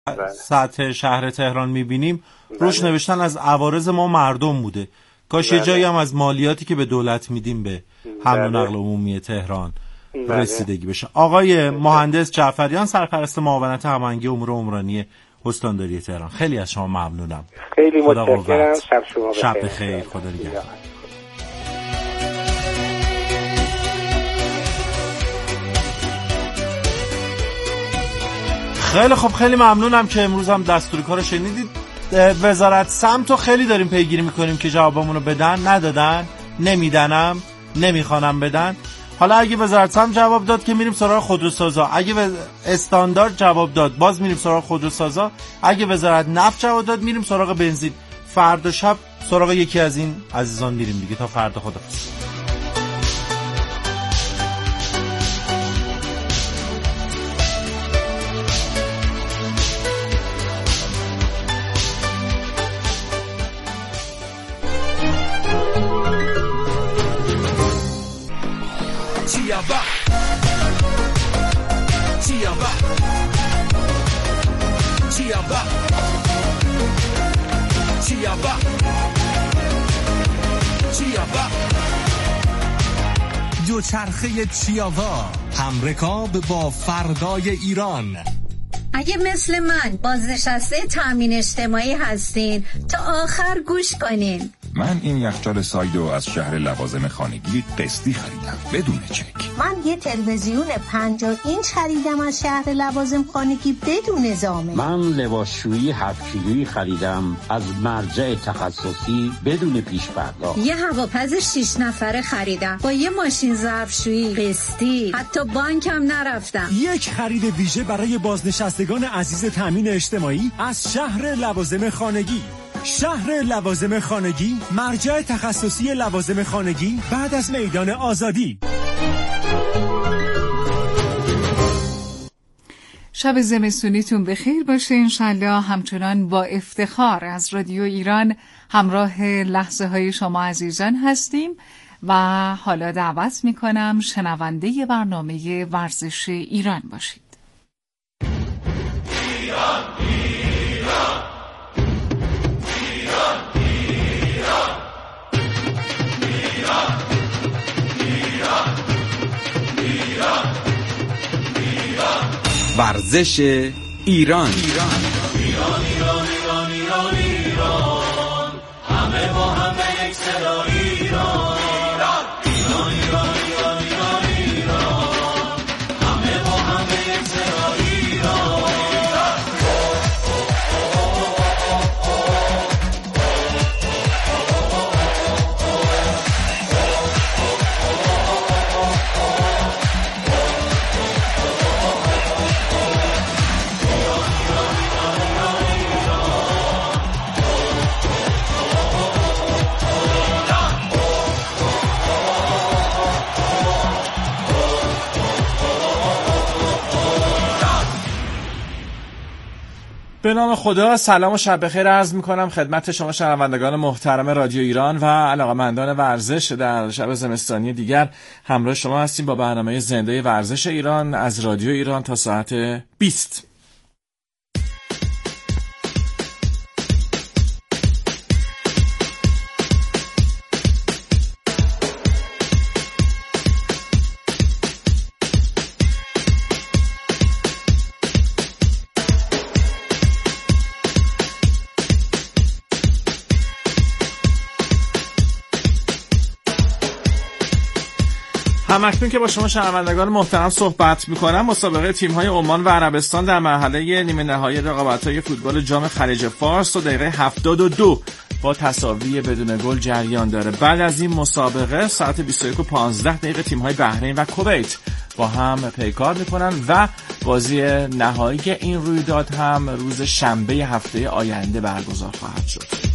سطح شهر تهران میبینیم روش نوشتن از عوارض ما مردم بوده. کاش یه جایی هم از مالیاتی که به دولت میدیم به حمل و نقل عمومی تهران رسیدگی بشه. آقای مهندس جعفریان، سرپرست معاونت هماهنگی امور عمرانی استانداری تهران، خیلی از شما ممنونم. خیلی متشکرم. شب بخیر. خدا نگهدار. خیلی خب، خیلی ممنونم که امروز هم دستور کارو شنیدید. وزارت سمتو خیلی داریم پیگیری میکنیم که جوابمونو بدن، ندادن، نمیدنم، نمیخوانم بدن. حالا اگه وزارت سمت جواب داد که میریم سراغ خودروسازا، اگه استاندارد جواب داد باز میریم سراغ خودروسازا، اگه وزارت نفت جواب داد میریم سراغ بنزین. فردا شب سراغ یکی از این عزیزان میریم دیگه. تا فردا، خداحافظ. دوچرخه چیاوا، همرکاب با فردای ایران. اگه مثل من بازنشسته تامین اجتماعی هستین تا آخر گوش کنین. من این یخچال سایدو از شهر لوازم خانگی قسطی خریدم بدون چک. من یه تلویزیون 50 اینچ خریدم از شهر لوازم خانگی بدون زامن. من لباسشویی 7 کیلویی خریدم از مرجع تخصصی بدون پیش پرداخت. یه هواپز 6 نفره خریدم با یه ماشین ظرفشویی قسطی، حتی بانکم نرفتم. یک خرید ویژه برای بازنشستگان عزیز تامین اجتماعی از شهر لوازم خانگی. شهر لوازم خانگی، مرجع تخصصی لوازم خانگی بعد از میدان آزادی. شب زمستونیتون بخیر باشه انشالله. همچنان با افتخار از رادیو ایران همراه لحظه های شما عزیزان هستیم و حالا دعوت میکنم شنونده برنامه ورزش ایران باشید. ایران ایران ورزش ایران. همه با همه یک صدا ایران. همه با همه یک صدا ایران. به نام خدا، سلام و شب بخیر عرض میکنم خدمت شما شنوندگان محترم رادیو ایران و علاقه‌مندان ورزش. در شب زمستانی دیگر همراه شما هستیم با برنامه زنده ورزش ایران از رادیو ایران تا ساعت 20. همکنون که با شما شنوندگان محترم صحبت میکنم، مسابقه تیم‌های عمان و عربستان در مرحله نیمه نهایی رقابت‌های فوتبال جام خلیج فارس و دقیقه 72 با تساوی بدون گل جریان داره. بعد از این مسابقه ساعت 21:15 تیم‌های بحرین و کویت با هم پیکار میکنن و بازی نهایی این رویداد هم روز شنبه هفته آینده برگزار خواهد شد.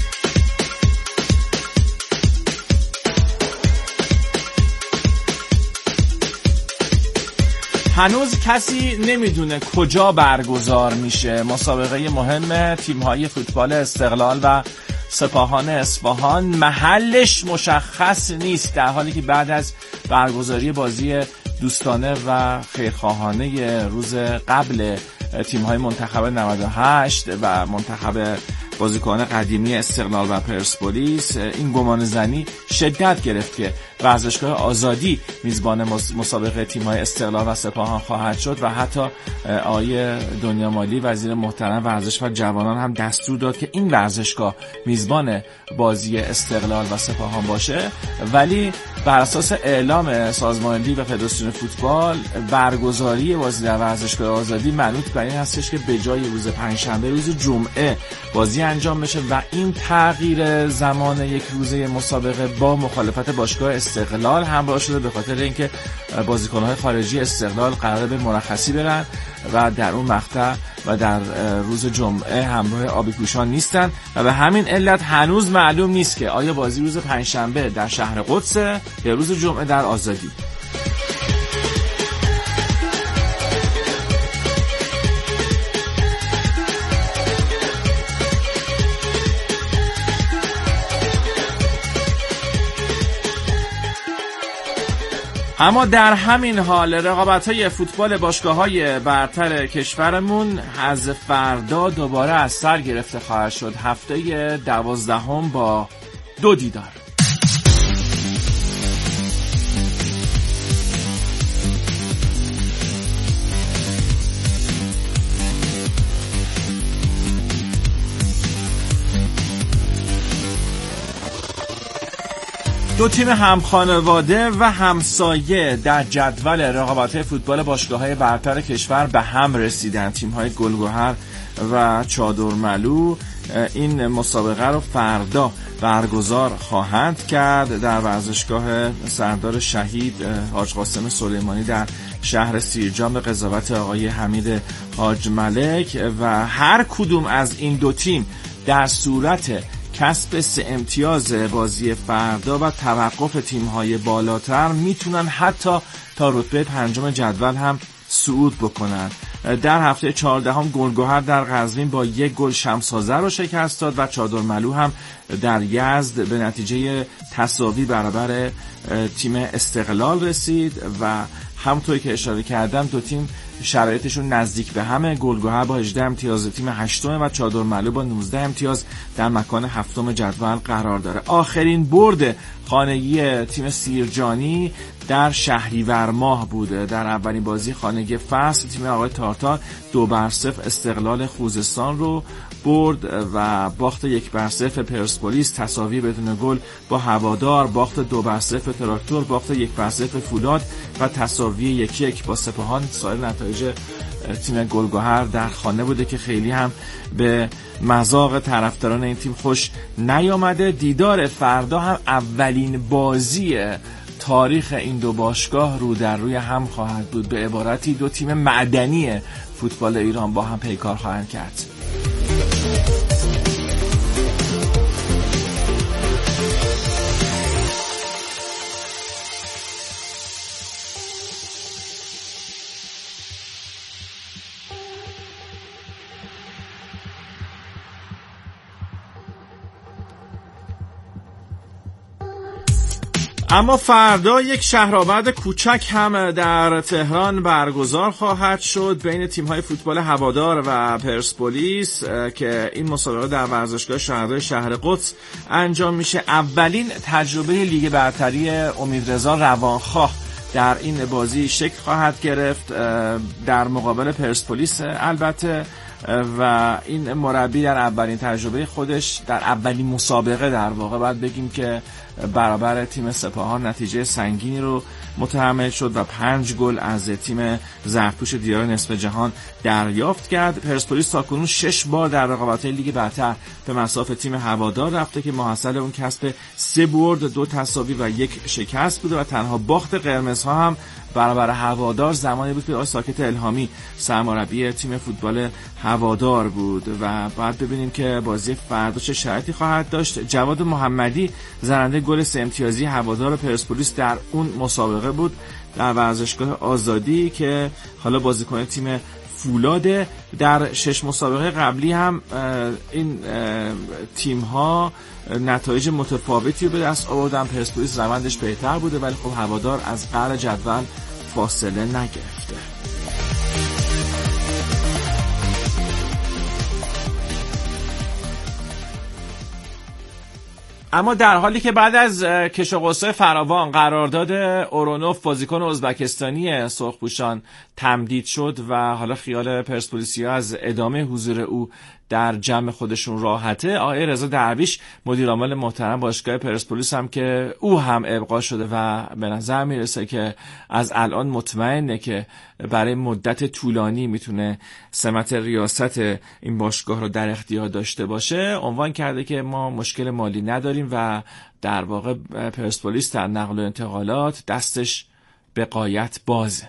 هنوز کسی نمیدونه کجا برگزار میشه. مسابقه مهم تیم‌های فوتبال استقلال و سپاهان اصفهان محلش مشخص نیست، در حالی که بعد از برگزاری بازی دوستانه و خیرخواهانه روز قبل تیم‌های منتخب 98 و منتخب بازیکنان قدیمی استقلال و پرسپولیس این گمان زنی شدت گرفت که ورزشگاه آزادی میزبان مسابقه تیم‌های استقلال و سپاهان خواهد شد و حتی آقای دنیامالی وزیر محترم ورزش و جوانان هم دستور داد که این ورزشگاه میزبان بازی استقلال و سپاهان باشه، ولی بر اساس اعلام سازمان لیگ و فدراسیون فوتبال برگزاری بازی در ورزشگاه آزادی منوط بر این هستش که به جای روز پنجشنبه روز جمعه بازی انجام بشه و این تغییر زمان یک روزه مسابقه با مخالفت باشگاه استقلال همراه شده، به خاطر اینکه بازیکن‌های خارجی استقلال قراره به مرخصی برن و در اون مقطع و در روز جمعه همراه آبی پوشان نیستن و به همین علت هنوز معلوم نیست که آیا بازی روز پنجشنبه در شهر قدس یا روز جمعه در آزادی. اما در همین حال رقابت‌های فوتبال باشگاه‌های برتر کشورمون از فردا دوباره از سر گرفته خواهد شد. هفته 12 با 2 دیدار. دو تیم همخانواده و همسایه در جدول رقابت‌های فوتبال باشگاه‌های برتر کشور به هم رسیدن. تیم‌های گلگهر و چادرملو این مسابقه رو فردا برگزار خواهند کرد در ورزشگاه سردار شهید حاج قاسم سلیمانی در شهر سیرجان به قضاوت آقای حمید حاج ملک و هر کدوم از این دو تیم در صورت کسب 3 امتیاز بازی فردا و توقف تیم‌های بالاتر میتونن حتی تا رتبه 5 جدول هم صعود بکنن. در هفته 14 گلگهر در قزوین با 1 گل شمس‌حوزه رو شکست داد و چادرملو هم در یزد به نتیجه تساوی برابر تیم استقلال رسید و همونطوری که اشاره کردم دو تیم شرایطشون نزدیک به همه. گلگهر با 18 امتیاز تیم 8 و چادرملو با 19 امتیاز در مکان 7 جدول قرار داره. آخرین برد خانگی تیم سیرجانی در شهریور ماه بود. در اولین بازی خانگی فصل تیم آقای تارتار 2-0 استقلال خوزستان رو برد و باخت 1-0 پرسپولیس، تساوی بدون گل با هوادار، باخت 2-0 تراکتور، باخت 1-0 فولاد و تساوی 1-1 با سپاهان. سایر نتایج تیم گلگهر در خانه بوده که خیلی هم به مذاق طرفداران این تیم خوش نیامده. دیدار فردا هم اولین بازی تاریخ این دو باشگاه رو در روی هم خواهد بود. به عبارتی دو تیم معدنی فوتبال ایران با هم پیکار خواهند کرد. اما فردا یک شهرآورد کوچک هم در تهران برگزار خواهد شد بین تیم‌های فوتبال هوادار و پرسپولیس که این مسابقه در ورزشگاه شهردار شهر قدس انجام میشه. اولین تجربه لیگ برتری امیدرضا روانخواه در این بازی شکل خواهد گرفت در مقابل پرسپولیس البته، و این مربی در اولین تجربه خودش در اولین مسابقه در واقع باید بگیم که برابر تیم سپاهان نتیجه سنگینی رو متحمل شد و 5 گل از تیم زرتوش دیار نصف جهان دریافت کرد. پرسپولیس تاکنون 6 بار در رقابت‌های لیگ برتر به مصاف تیم هوادار رفته که محصل اون کسب 3 برد، 2 تساوی و 1 شکست بوده و تنها باخت قرمزها هم برابر هوادار زمانی بود که آقای ساکت الهامی سرمربی تیم فوتبال هوادار بود و بعد ببینیم که بازی فردا چه شرایطی خواهد داشت. جواد محمدی زننده گل 3 امتیازی هوادار پرسپولیس در اون مسابقه بود در ورزشگاه آزادی که حالا بازیکن تیم فولاد. در 6 مسابقه قبلی هم این تیم ها نتایج متفاوتی رو به دست آوردن. پرسپولیس روندش بهتر بوده ولی خب هوادار از قعر جدول فاصله نگرفته. اما در حالی که بعد از کش و قوس‌های فراوان قرارداد اورونوف بازیکن ازبکستانی سرخپوشان تمدید شد و حالا خیال پرسپولیسیا از ادامه حضور او در جمع خودشون راحته، آقای رضا درویش مدیرعامل محترم باشگاه پرسپولیس هم که او هم ابقا شده و به نظر میرسه که از الان مطمئنه که برای مدت طولانی میتونه سمت ریاست این باشگاه رو در اختیار داشته باشه، عنوان کرده که ما مشکل مالی نداریم و در واقع پرسپولیس در نقل و انتقالات دستش به غایت بازه.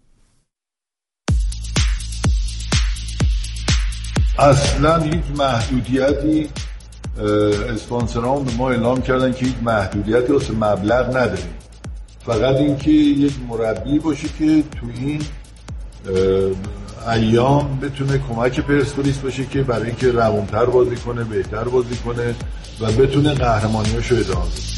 اصلا هیچ محدودیتی اسپانسران به ما اعلام کردن که هیچ محدودیتی واسه مبلغ نداریم، فقط اینکه یک مربی باشه که تو این ایام بتونه کمک پرسپولیس باشه که برای اینکه روانتر بازی کنه، بهتر بازی کنه و بتونه قهرمانیاشو ادامه بده.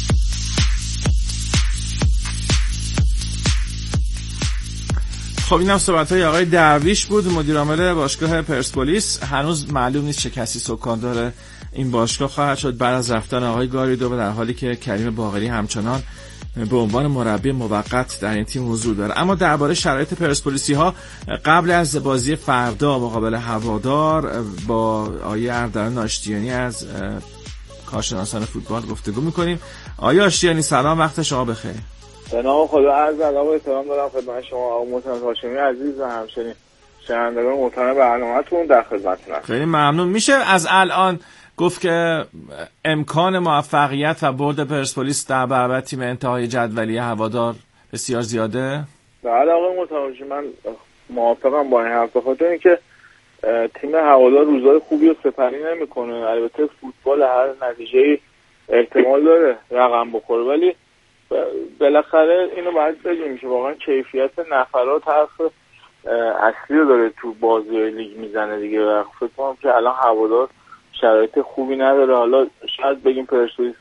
خب اینم صحبت‌های آقای درویش بود، مدیر عامل باشگاه پرسپولیس. هنوز معلوم نیست چه کسی سکان‌دار این باشگاه خواهد شد بعد از رفتن آقای گاریدو، و در حالی که کریم باقری همچنان به عنوان مربی موقت در این تیم حضور داره. اما درباره شرایط پرسپولیسی‌ها قبل از بازی فردا مقابل هوادار با آقای اردلان آشتیانی از کارشناسان فوتبال گفتگو می‌کنیم. آقای آشتیانی سلام، وقت شما بخیر. به نام خدا عرض ادب و احترام دارم خدمت شما آقای محترم هاشمی عزیز و همچنین شنوندگان محترم برنامه‌تون، در خدمتتونم. خیلی ممنون. میشه از الان گفت که امکان موفقیت و برد پرسپولیس در برابر تیم انتهای جدولی هوادار بسیار زیاده؟ بله آقای محترم، من موافقم با این حرف، بخاطر اینکه تیم هوادار روزای خوبی رو سپری نمی‌کنه. البته فوتبال هر نتیجه‌ای احتمال داره رقم بخوره، ولی بالاخره اینو باید بگیم که واقعا کیفیت نفرات حرف اصلی رو داره تو بازی لیگ میزنه دیگه. و فکر کنم که الان هوادار شرایط خوبی نداره. حالا شاید بگیم پرسپولیس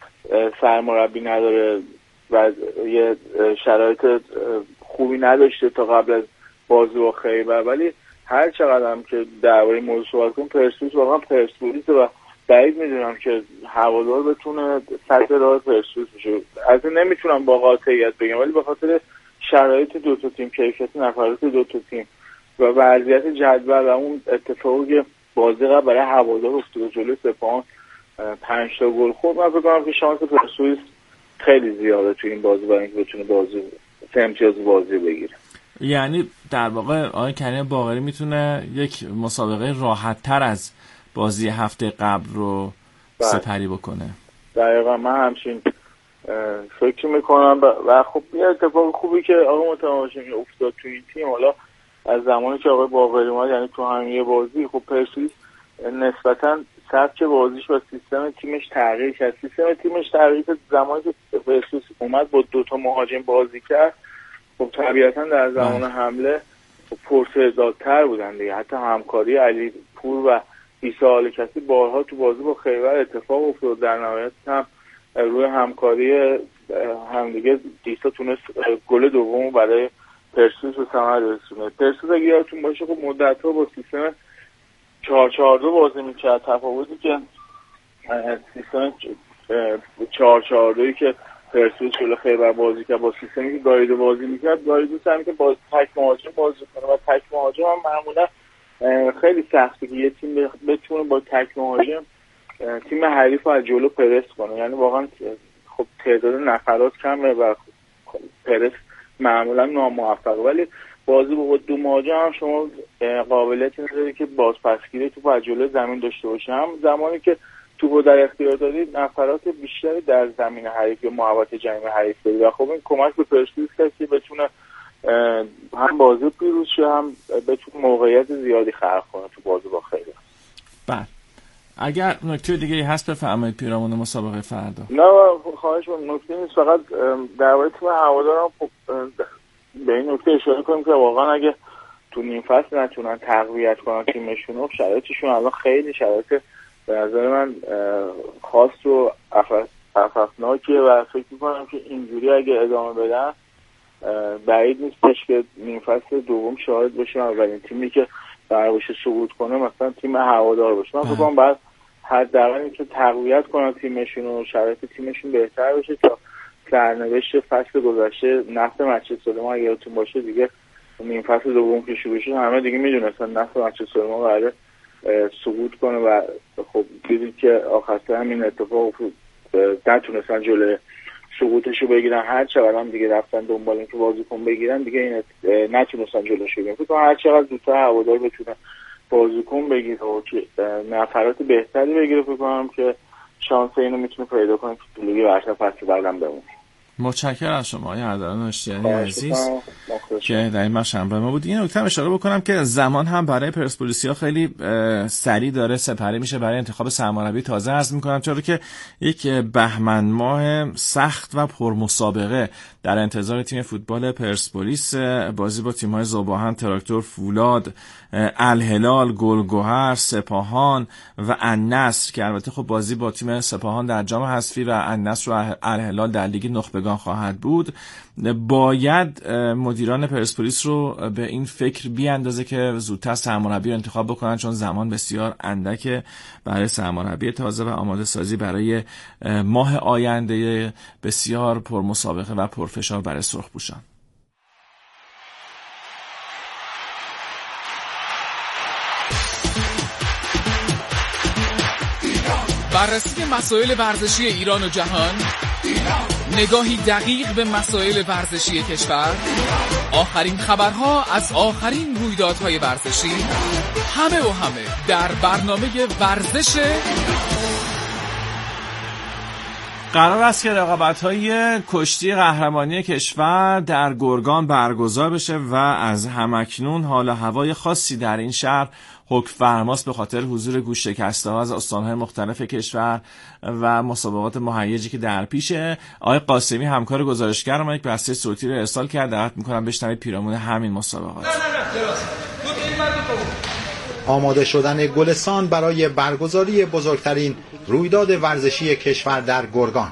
سرمربی نداره و یه شرایط خوبی نداشته تا قبل از بازی با خیبر، ولی هر چقدر هم که درباره موضوع صحبت کنیم، پرسپولیس واقعا پرسپولیس و بعید میدونم که هوادار بتونه سطح راه پرسپولیس بشه. از نمیتونم با قاطعیت بگم، ولی به خاطر شرایط دو تا تیم، کیفیت نفرات دو تا تیم و وضعیت جدول و اون اتفاقی که بازی قبل برای هوادار افتاد جلوی سپاهان 5 تا گل خورد، من فکر کنم که شانس پرسپولیس خیلی زیاده تو این بازی برای اینکه بتونه بازی امتیاز بازی بگیره. یعنی در واقع آقای کریم باقری میتونه یک مسابقه راحت‌تر از بازی هفته قبل رو سپری بکنه. دقیقا من همچین فکر میکنم و خب یه اتفاق خوبی که آقای متماشمی افتاد تو این تیم، حالا از زمانی که آقای باقری اومد، یعنی تو همین بازی خب پرسپولیس نسبتاً سبک بازیش و سیستم تیمش تغییر کرد. سیستم تیمش تغییر کرد زمانی که پرسپولیس اومد با 2 تا مهاجم بازی کرد. خب طبیعتاً در زمان حمله پرتضادتر بودن دیگه. حتی همکاری علی پور و عیسی آلکسی بارها تو بازی با خیبر اتفاق افتاد. در نهایت هم روی همکاری همدیگه عیسی تونست گل دوم برای پرسپولیس به ثمر رسونه. پرسپولیس اگه یادتون باشه خب مدت‌ها با سیستم 4-4-2 بازی می‌کرد. تفاوتی که سیستم 4-4-2 که پرسپولیس جلوی خیبر بازی کرد با سیستمی که گاریدو بازی می‌کرد، گاریدو سعی که با تک مهاجم بازی کنه و تک مهاجم هم معمولا خیلی سخته که یه تیم بتونه با تک مهاجم تیم حریف رو از جلو پرس کنه. یعنی واقعا خب تعداد نفرات کمه و پرس معمولا ناموفقه، ولی بازی با 2 مهاجم هم شما قابلیت نداری که بازپسگیری توپ از جلو زمین داشته باشه. هم زمانی که توپو در اختیار دارید نفرات بیشتری در زمین حریف یا محوطه جریمه حریف دارید و خب این کمک به پرسپولیس کرد که بتونه هم بازی پیروز شه، هم بتونه موقعیت زیادی خلق کنه تو بازی با خیبر. بله، اگر نکته دیگه هست بفرمایید پیرامون مسابقه فردا. نه خواهش می‌کنم، نکته نیست، فقط درباره تیم هوادارم خب به این نکته اشاره کنیم که واقعا اگه تو نیم فصل نتونن تقویت کنن تیمشون رو، شرایطشون الان خیلی شرایط به نظر من خاص و افسناکیه و فکر می‌کنم که اینجوری اگه ادامه بدن بعید نیستش که نیم فصل دوم شاهد باشیم اولین تیمی که قرار باشه صعود کنه مثلا تیم هوادار باشه. من فکر کنم بعد حداقل اینکه تقویت کنن تیمشون و شرایط تیمشون بهتر بشه تا سرنوشت فصل گذشته نفت مسجد سلیمان اگه یادتون باشه دیگه نیم فصل دوم که شروع شد همه دیگه میدونستن نفت مسجد سلیمان قراره سقوط کنه و خب دیدید که آخر همین اتفاق نتونستن جلوی سقوطشو بگیرن. هر چقدر هم دیگه رفتن دنبال اینکه بازیکن بگیرن دیگه این نتونستن جلوشو بگیرن. فکر کنم هر چقدر زودتر هوادار بتونه بازیکن بگیره و نفرات بهتری بگیره فکر کنم که شانس اینو میتونه پیدا کنه که لیگ برتر فصل بعدم بمونه. متشکرم از شما آقای اردلان آشتیانی عزیز که در این بخش همراه ما بود. این نکته اشاره بکنم که زمان هم برای پرسپولیسیا خیلی سریع داره سپری میشه برای انتخاب سرمربی تازه. عرض میکنم چرا که یک بهمن ماه سخت و پرمسابقه در انتظار تیم فوتبال پرسپولیس، بازی با تیم‌های ذوب‌آهن، تراکتور، فولاد، الهلال، گلگهر، سپاهان و النصر که البته خب بازی با تیم سپاهان در جام حذفی و النصر و الهلال در لیگ نخبگان خواهد بود. باید مدیران پرسپولیس رو به این فکر بیاندازه که زودتر سرمربی رو انتخاب بکنن، چون زمان بسیار اندکه برای سرمربی تازه و آماده سازی برای ماه آینده بسیار پرمسابقه و پرفشار برای سرخپوشان. بررسی مسائل ورزشی ایران و جهان، نگاهی دقیق به مسائل ورزشی کشور، آخرین خبرها از آخرین رویدادهای ورزشی، همه و همه در برنامه ورزش. قرار است که رقابت‌های کشتی قهرمانی کشور در گرگان برگزار بشه و از همکنون حال و هوای خاصی در این شهر حکم فرماست به خاطر حضور گوش شکسته‌ها از استان‌های مختلف کشور و مسابقات مهیجی که در پیشه. آقای قاسمی همکار گزارشگر ما یک بسته صوتی رو ارسال کرد، دعوت می‌کنم بشنوید پیرامون همین مسابقات. آماده شدن گلستان برای برگزاری بزرگترین رویداد ورزشی کشور در گرگان.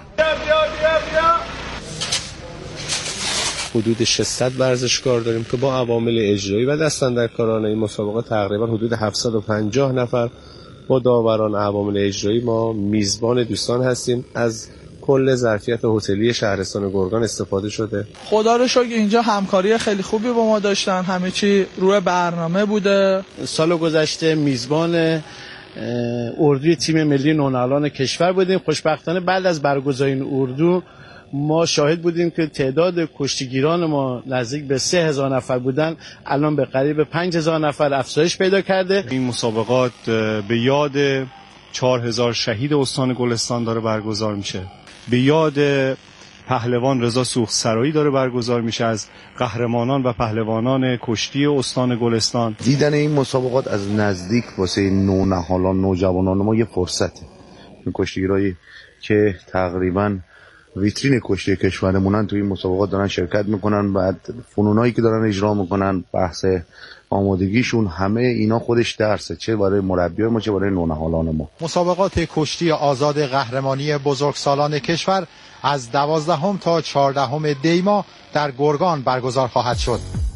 حدود 600 ورزشکار داریم که با عوامل اجرایی و دستاندرکاران این مسابقه تقریبا حدود 750 نفر با داوران عوامل اجرایی ما میزبان دوستان هستیم. از کل ظرفیت هتلی شهرستان گرگان استفاده شده. خدا رو شکر اینجا همکاری خیلی خوبی با ما داشتن، همه چی روی برنامه بوده. سال گذشته میزبان اردوی تیم ملی نونالان کشور بودیم. خوشبختانه بعد از برگزاری این اردو ما شاهد بودیم که تعداد کشتیگیران ما نزدیک به 3000 نفر بودن، الان به قریب 5000 نفر افزایش پیدا کرده. این مسابقات به یاد 4000 شهید استان گلستان داره برگزار میشه، به یاد پهلوان رضا سوخسرایی داره برگزار میشه، از قهرمانان و پهلوانان کشتی استان گلستان. دیدن این مسابقات از نزدیک واسه نونهالان نوجوانان ما یه فرصته. این کشتیگیرایی که تقریباً ویترین کشتی کشورمونن تو این مسابقات دارن شرکت میکنن، بعد فنونایی که دارن اجرا میکنن، بحث آمادگیشون، همه اینا خودش درسه، چه برای مربیای ما چه برای نونهالان ما. مسابقات کشتی آزاد قهرمانی بزرگسالان کشور از 12 تا 14 دی ماه در گرگان برگزار خواهد شد.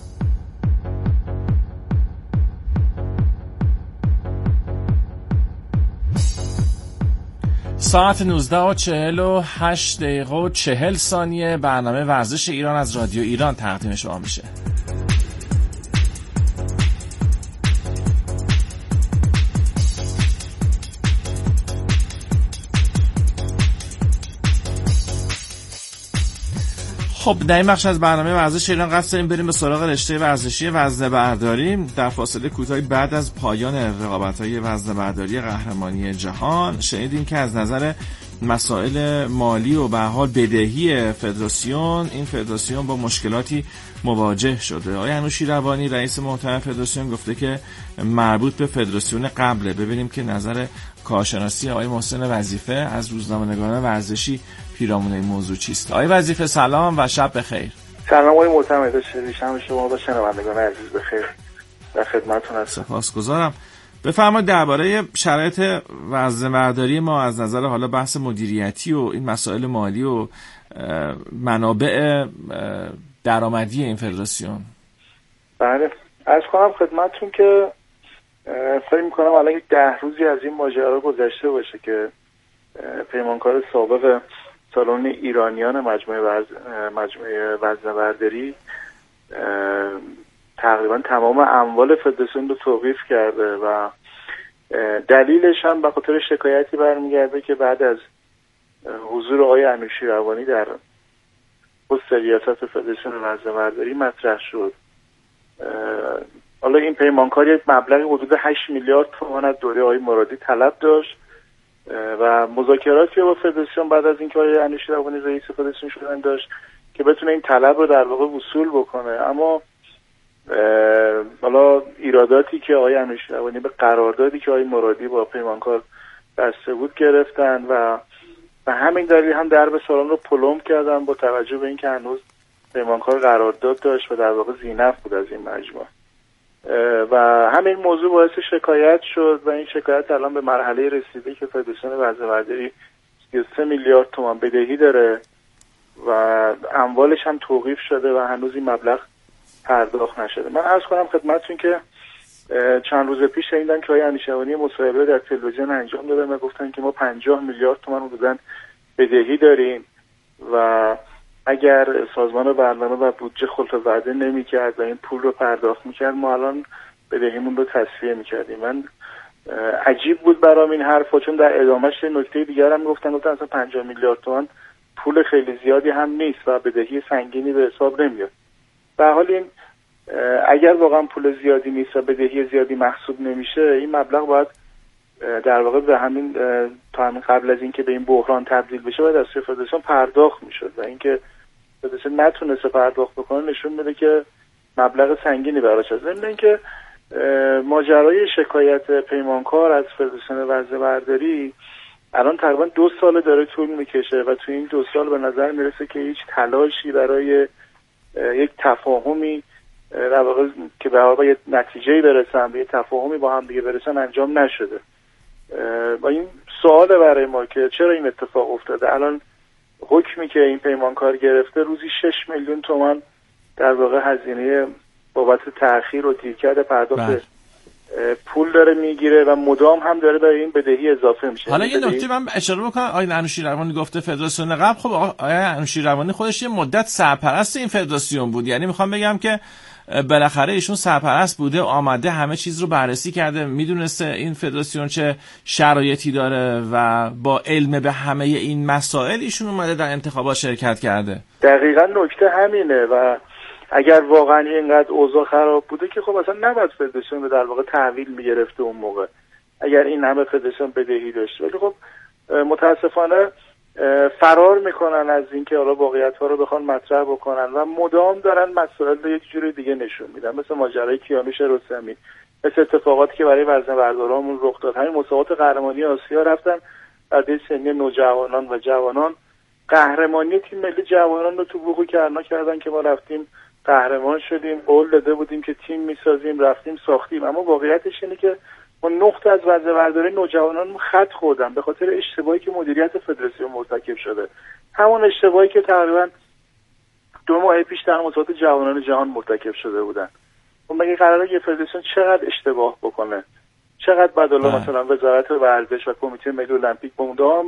ساعت 19:48 برنامه ورزش ایران از رادیو ایران تقدیم شما میشه. خب در این بخش از برنامه ورزش ایران قصد داریم بریم به سراغ رشته ورزشی وزنه‌برداری. در فاصله کوتاهی بعد از پایان رقابت‌های وزنه‌برداری قهرمانی جهان شنیدیم که از نظر مسائل مالی و به هر حال بدهی فدراسیون، این فدراسیون با مشکلاتی مواجه شده. آقای انوشیروانی رئیس محترم فدراسیون گفته که مربوط به فدراسیون قبله. ببینیم که نظر کارشناسی آقای محسن وظیفه از روزنامه‌نگاران ورزشی پیرامون این موضوع چیست؟ آقای وظیفه سلام و شب بخیر. سلام آقای محترم، شب شما و شنوندگان عزیز بخیر. در خدمتتون هستم. سپاسگزارم. بفرمایید درباره شرایط وزنه‌برداری ما از نظر حالا بحث مدیریتی و این مسائل مالی و منابع درآمدی این فدراسیون. بله، عرض کنم خدمتتون که فکر میکنم الان 10 روزی از این ماجرا گذشته باشه که پیمانکار سابق سالن ایرانیان مجموعه وزنه‌برداری تقریبا تمام اموال فدراسیون رو توقیف کرده و دلیلش هم به خاطر شکایتی برمیگرده که بعد از حضور آقای انوشیروانی در پست ریاست فدراسیون وزنه‌برداری مطرح شد. حالا این پیمانکار یک مبلغ حدود 8 میلیارد تومان از دوره آقای مرادی طلب داشت و مذاکراتی با فدراسیون بعد از اینکه آقای انوشیروانی رئیس فدراسیون شدن داشت که بتونه این طلب رو در واقع وصول بکنه، اما حالا ایراداتی که آقای انوشیروانی به قراردادی که آقای مرادی با پیمانکار بسته بود گرفتن و همین دلیل هم درب سالن رو پلم کردن با توجه به اینکه هنوز پیمانکار قرارداد داشت و در واقع ذی‌نفع بود از این مجموعه و همین موضوع باعث شکایت شد و این شکایت الان به مرحله رسیده که فدراسیون وزنه‌برداری 33 میلیارد تومان بدهی داره و اموالش هم توقیف شده و هنوز این مبلغ پرداخت نشده. من عرض کنم خدمتتون که چند روز پیش شنیدم که آقای انوشیروانی مصاحبه در تلویزیون انجام دادن و گفتن که ما 50 میلیارد تومان حدوداً بدهی داریم و اگر سازمان برنامه و بودجه خلف وعده نمی‌کرد و این پول رو پرداخت می‌کرد ما الان بدهیمون رو تصفیه می‌کردیم. من عجیب بود برام این حرفا، چون در ادامهش نکته دیگر هم گفتن اصلا 50 میلیارد تومان پول خیلی زیادی هم نیست و بدهی سنگینی به حساب نمیاد. به حال این اگر واقعا پول زیادی نیست و بدهی زیادی محسوب نمیشه، این مبلغ باید در واقع به همین تا همین قبل از اینکه به این بحران تبدیل بشه باید از فدراسیون پرداخت میشد و اینکه فدراسیون نتونسته پرداخت بکنه نشون میده که مبلغ سنگینی براش هست. ضمن اینکه ماجرای شکایت پیمانکار از فدراسیون وزنه‌برداری الان تقریبا 2 سال داره طول میکشه و تو این 2 سال به نظر میرسه که هیچ تلاشی برای یک تفاهمی در واقع که به واقع یه نتیجه‌ای برسن، به یه تفاهمی با هم دیگه برسن انجام نشده. و این سواله برای ما که چرا این اتفاق افتاده. الان حکمی که این پیمانکار گرفته روزی 6 میلیون تومان در واقع هزینه بابت تأخیر و دیرکرد پرداخت پول داره میگیره و مدام هم داره برای این بدهی اضافه میشه. حالا یه نکته من اشاره بکنم، آقای انوشیروانی گفته فدراسیون قبل، خب آقای انوشیروانی خودش یه مدت سرپرست این فدراسیون بود، یعنی میخوام بگم که بالاخره ایشون سرپرست بوده، آمده همه چیز رو بررسی کرده، میدونسته این فدراسیون چه شرایطی داره و با علم به همه این مسائل ایشون اومده در انتخابات شرکت کرده. دقیقاً نکته همینه و اگر واقعا اینقدر اوضاع خراب بوده که خب اصلا نباید فدراسیون رو در واقع تحویل میگرفته اون موقع اگر این همه فدراسیون بدهی داشته. ولی خب متاسفانه فرار میکنن از اینکه حالا واقعیت ها رو بخوان مطرح بکنن و مدام دارن مسائل رو یک جوری دیگه نشون میدن، مثل ماجرای کیانوش رستمی، مثل اتفاقاتی که برای وزنه‌بردارامون رخ داد. همین مسابقات قهرمانی آسیا رفتن رده سنی نوجوانان و جوانان، قهرمانی تیم ملی جوانان رو تو بوقو کرنا کردن که ما رفتیم قهرمان شدیم، قول داده بودیم که تیم میسازیم، رفتیم ساختیم. اما واقعیتش اینه که ما نقطه از وزنه‌برداری نوجوانان خط خوردن به خاطر اشتباهی که مدیریت فدراسیون مرتکب شده، همون اشتباهی که تقریبا 2 ماه پیش در مسابقات جوانان جهان مرتکب شده بودن. اون مگه قراره یه فدراسیون چقدر اشتباه بکنه؟ چقدر بدالا مثلا وزارت ورزش و کمیته ملی المپیک مدام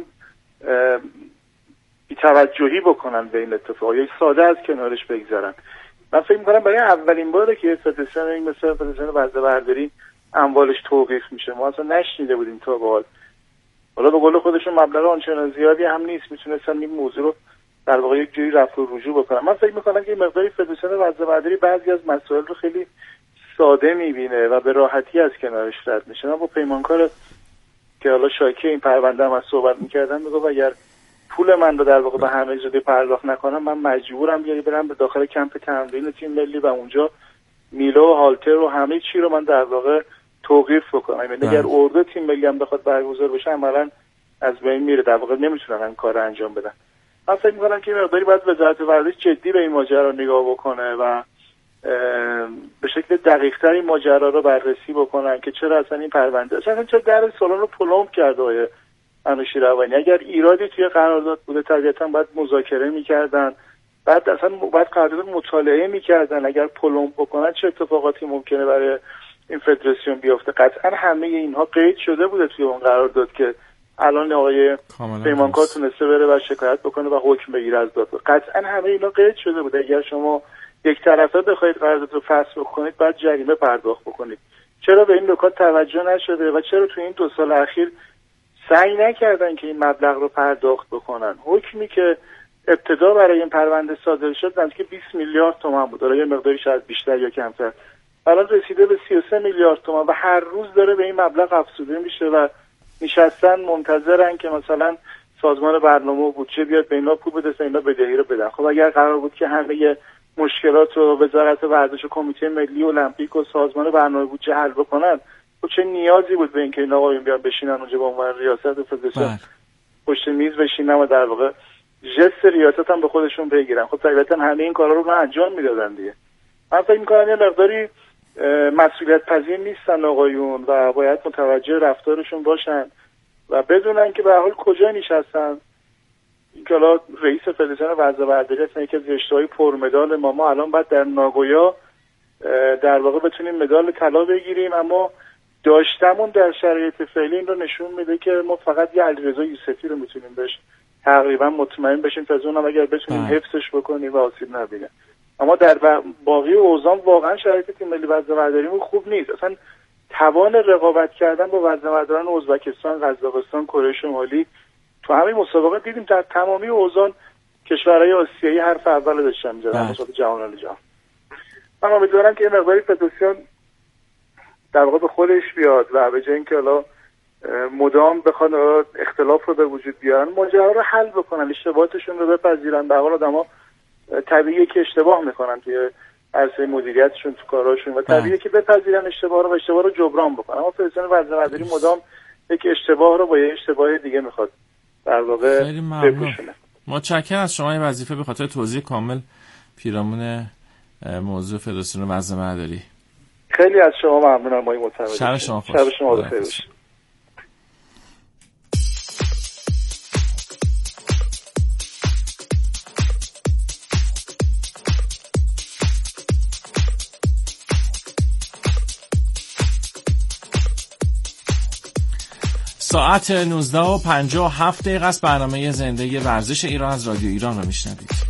بی‌توجهی بکنن به این اتفاق یا ساده از کنارش بگذرن. من فکر می‌کنم برای اولین باره که فدراسیون این مثل فدراسیون وزنه‌برداری اموالش توقیف میشه. ما اصلا نشنیده بودیم تا به حال. حالا به قول خودشون مبلغ آنچنان زیادی هم نیست، میتونستن این موضوع رو در واقع یک جوری رفع و رجوع بکنن. من فکر می‌کنم که این مقداری فدراسیون وزنه‌برداری بعضی از مسائل رو خیلی ساده می‌بینه و به راحتی از کنارش رد میشه. من با پیمانکار که حالا شاکی این پرونده هم از صحبت می‌کردم میگفت اگر پول من رو در واقع به همه جوری پرداخت نکنم من مجبورم برم به داخل کمپ تمرین تیم ملی و اونجا میلو و هالتر و همه چی رو من در واقع توقیف بکنم. یعنی اگر اردو تیم ملی هم بخواد برگزار بشه عملاً از بین میره، در واقع نمیتونن این کارو انجام بدن. من فکر می‌کنم که مقداری باید وزارت ورزش جدی به این ماجرا نگاه بکنه و به شکل دقیق‌تر این ماجرا رو بررسی بکنن که چرا اصلا این پرونده چرا در سالن رو پلم کرده انوشیروانی. اگر ایرادی توی قرارداد بوده طبیعتاً باید مذاکره می‌کردن، بعد قرارداد مطالعه می‌کردن. اگر پلم بکنن چه اتفاقاتی ممکنه برای این فدراسیون بیافته. قطعا همه اینها قید شده بوده توی اون قرارداد که الان آقای پیمانکار تونسته بره و شکایت بکنه و حکم بگیره از دادگاه. قطعا همه اینا قید شده بوده. اگر شما یک طرفه بخواید قرارداد رو فسخ بکنید بعد جریمه پرداخت بکنید. چرا به این نکات توجه نشده و چرا توی این 2 سال اخیر سعی نکردن که این مبلغ رو پرداخت بکنن؟ حکمی که ابتدا برای این پرونده صادر شد نزدیک 20 میلیارد تومان بود، حالا یه مقداری شاید بیشتر یا کمتر، الان رسیده به 33 میلیارد تومان و هر روز داره به این مبلغ افزوده میشه و نشستن منتظرن که مثلا سازمان برنامه و بودجه بیاد به اینا پول بده تا اینا بدهی رو بدن. خب اگر قرار بود که همه مشکلات رو وزارت ورزش و کمیته ملی المپیک و سازمان برنامه بودجه حل بکنن، خب چه نیازی بود به اینکه این آقایون بیان بشینن اونجا به عنوان ریاست فدراسیون پشت میز بشینن و در واقع ژست ریاست هم به خودشون بگیرن؟ خب طبیعتا همه این کارا رو انجام میدادن دیگه. من فکر می‌کنم یه مقداری مسئولیت پذیر نیستن آقایون و باید متوجه رفتارشون باشن و بدونن که به هر حال کجا نشستن. اینکه حالا رئیس فدراسیون وزنه‌برداری هستن، یکی از رشته‌های پرمدال ما الان باید در ناگویا در واقع بتونیم مدال طلا بگیریم، اما داشتمون در شرایط فعلی این رو نشون میده که ما فقط یه علیرضا یوسفی رو میتونیم بهش تقریبا مطمئن بشیم تا اونم اگر بتونیم حفظش بکنیم و آسیب نبینه. اما در باقی اوزان واقعا شرایط تیم ملی وزنه‌برداریمون خوب نیست. اصلا توان رقابت کردن با وزنه‌برداران ازبکستان، قزاقستان، کره شمالی تو همین مسابقات دیدیم در تمامی اوزان کشورهای آسیایی حرف اول داشتن می‌زدن مسابقات جهانی جهان. من امیدوارم که این مقداری فدراسیون در واقع به خودش بیاد و به جای اینکه حالا مدام بخوان اختلاف رو به وجود بیارن، ماجرا رو حل بکنن، اشتباهاتشون رو بپذیرن. به هر حال آدم‌ها طبیعیه که اشتباه میکنن توی عرصه مدیریتشون تو کاراشون و طبیعیه که بپذیرن اشتباه رو و اشتباه رو جبران بکنن. اما فدراسیون وزنه‌برداری مدام یک اشتباه رو با یه اشتباه دیگه میخواد در واقع بپوشونه. متشکرم از شما. این وظیفه به خاطر توضیح کامل پیرامون موضوع فدراسیون وزنه‌برداری. خیلی از شما ممنونم. ما متوجه شب شما خوش. شب شما بخیر باشه. ساعت 19:57 است. برنامه زنده ورزش ایران از رادیو ایران رو میشنوید.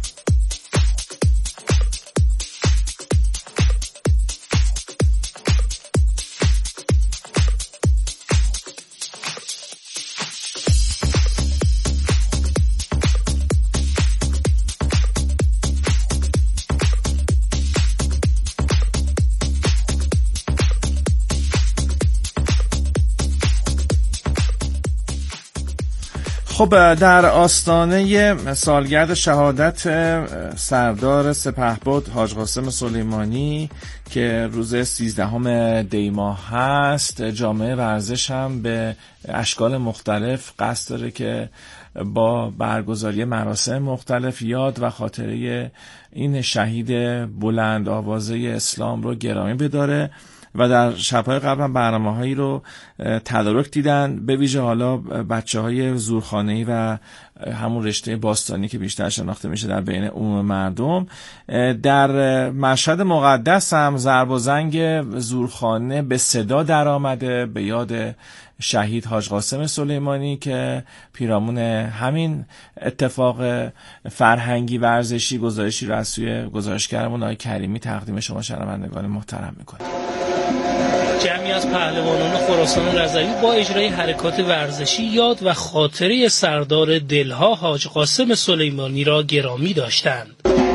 خب در آستانه سالگرد شهادت سردار سپهبد حاج قاسم سلیمانی که روز 13 دی ماه هست، جامعه ورزش هم به اشکال مختلف قصد داره که با برگزاری مراسم مختلف یاد و خاطره این شهید بلند آوازه اسلام رو گرامی بداره و در شب‌های قبل هم برنامه‌هایی رو تدارک دیدن، به ویژه حالا بچه‌های زورخانه‌ای و همون رشته باستانی که بیشتر شناخته میشه در بین عموم مردم. در مشهد مقدس هم ضرب و زنگ زورخانه به صدا در آمده به یاد شهید حاج قاسم سلیمانی که پیرامون همین اتفاق فرهنگی ورزشی گزارشی رو از سوی گزارشگرمون آقای کریمی تقدیم شما شنوندگان محترم می‌کنیم. جمعی از پهلوانان خراسان رضوی با اجرای حرکات ورزشی یاد و خاطره سردار دلها حاج قاسم سلیمانی را گرامی داشتند.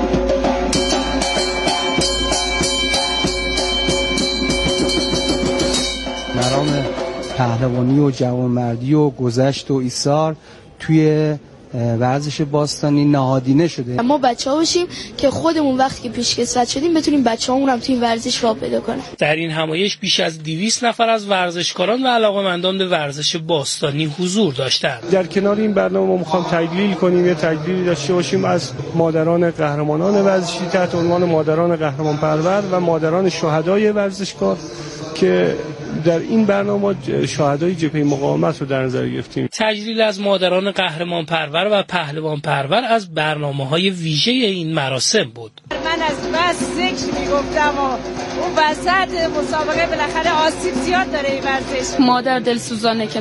مرام پهلوانی و جوانمردی و گذشت و ایثار توی ورزش باستانی نهادینه شده. ما بچه‌ها باشیم که خودمون وقتی که پیشکسوت شدیم بتونیم بچه‌هامون هم توی ورزش راه پیدا کنن. در این همایش بیش از 200 نفر از ورزشکاران و علاقه‌مندان به ورزش باستانی حضور داشتند. در کنار این برنامه ما می‌خوام تجلیل کنیم، یه تجلیلی داشته باشیم از مادران قهرمانان ورزشی تحت عنوان مادران قهرمان پرور و مادران شهدای ورزشکار که در این برنامه شهدای جبهه مقاومت رو در نظر گرفتیم. تجلیل از مادران قهرمان پرور و پهلوان پرور از برنامه‌های ویژه این مراسم بود. من از بس ذکر میگفتم و اون وسط مسابقه بالاخره آسیب زیاد داره این ورزش. مادر دلسوزانه که